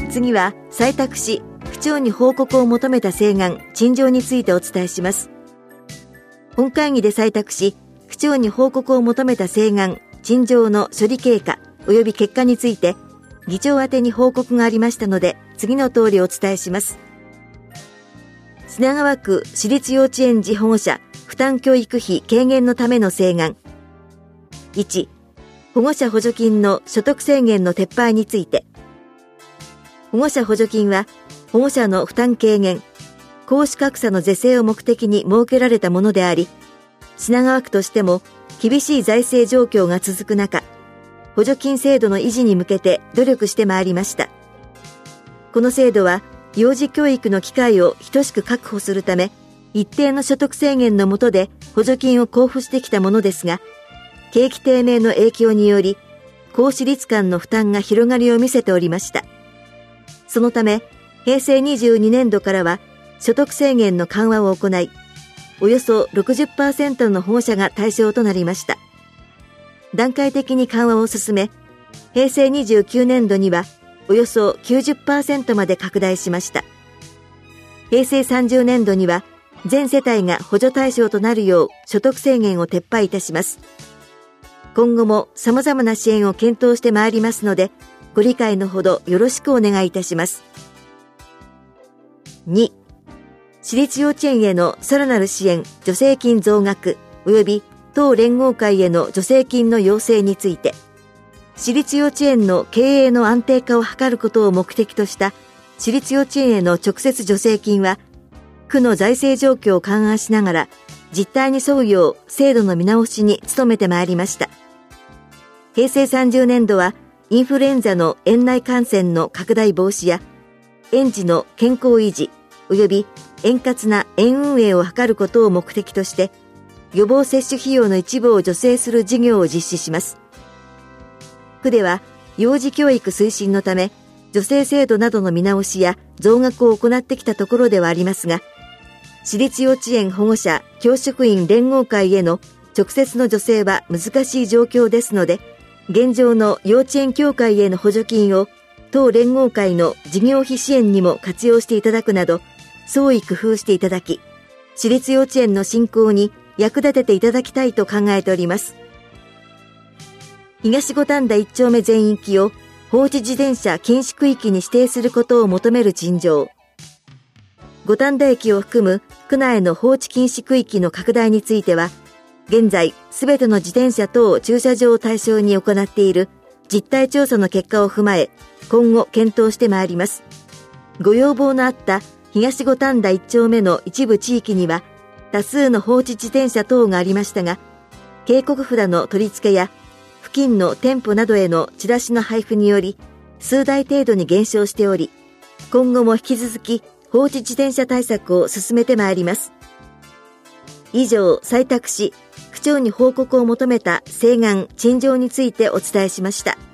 次は採択し区長に報告を求めた請願・陳情についてお伝えします。本会議で採択し区長に報告を求めた請願・陳情の処理経過及び結果について議長宛に報告がありましたので、次の通りお伝えします。品川区私立幼稚園児保護者負担教育費軽減のための請願。1、保護者補助金の所得制限の撤廃について。保護者補助金は保護者の負担軽減、公私格差の是正を目的に設けられたものであり、品川区としても厳しい財政状況が続く中、補助金制度の維持に向けて努力してまいりました。この制度は幼児教育の機会を等しく確保するため、一定の所得制限の下で補助金を交付してきたものですが、景気低迷の影響により、公私立間の負担が広がりを見せておりました。そのため、平成22年度からは所得制限の緩和を行い、およそ 60% の保護者が対象となりました。段階的に緩和を進め、平成29年度にはおよそ 90% まで拡大しました。平成30年度には全世帯が補助対象となるよう所得制限を撤廃いたします。今後も様々な支援を検討してまいりますので、ご理解のほどよろしくお願いいたします。2、私立幼稚園へのさらなる支援・助成金増額及び当連合会への助成金の要請について、私立幼稚園の経営の安定化を図ることを目的とした私立幼稚園への直接助成金は、区の財政状況を勘案しながら実態に沿うよう制度の見直しに努めてまいりました。平成30年度はインフルエンザの園内感染の拡大防止や園児の健康維持及び円滑な園運営を図ることを目的として予防接種費用の一部を助成する事業を実施します。区では幼児教育推進のため助成制度などの見直しや増額を行ってきたところではありますが、私立幼稚園保護者教職員連合会への直接の助成は難しい状況ですので、現状の幼稚園協会への補助金を当連合会の事業費支援にも活用していただくなど、創意工夫していただき、私立幼稚園の振興に役立てていただきたいと考えております。東五反田1丁目全域を放置自転車禁止区域に指定することを求める陳情。五反田駅を含む区内の放置禁止区域の拡大については、現在すべての自転車等駐車場を対象に行っている実態調査の結果を踏まえ、今後検討してまいります。ご要望のあった東五反田1丁目の一部地域には多数の放置自転車等がありましたが、警告札の取り付けや付近の店舗などへのチラシの配布により数台程度に減少しており、今後も引き続き放置自転車対策を進めてまいります。以上、採択し区長に報告を求めた請願・陳情についてお伝えしました。